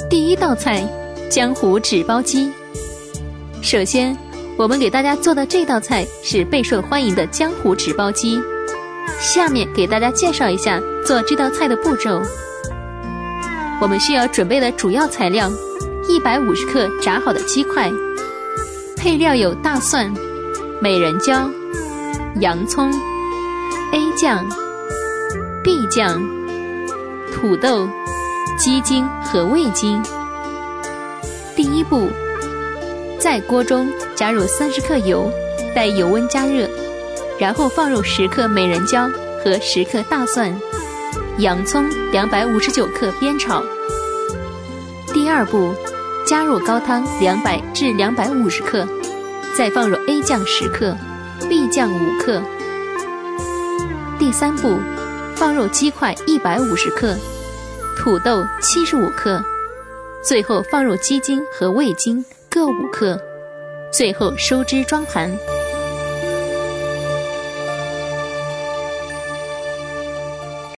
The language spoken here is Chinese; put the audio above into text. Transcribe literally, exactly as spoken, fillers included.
第一道菜，江湖纸包鸡。首先，我们给大家做的这道菜是备受欢迎的江湖纸包鸡。下面给大家介绍一下做这道菜的步骤。我们需要准备的主要材料：一百五十克炸好的鸡块，配料有大蒜、美人椒、洋葱、A 酱、B 酱、土豆、鸡精和味精。第一步，在锅中加入三十克油，待油温加热，然后放入十克美人椒和十克大蒜，洋葱两百五十九克煸炒。第二步，加入高汤两百至两百五十克，再放入 A 酱十克 ，B 酱五克。第三步，放入鸡块一百五十克，土豆七十五克，最后放入鸡精和味精各五克，最后收汁装盘。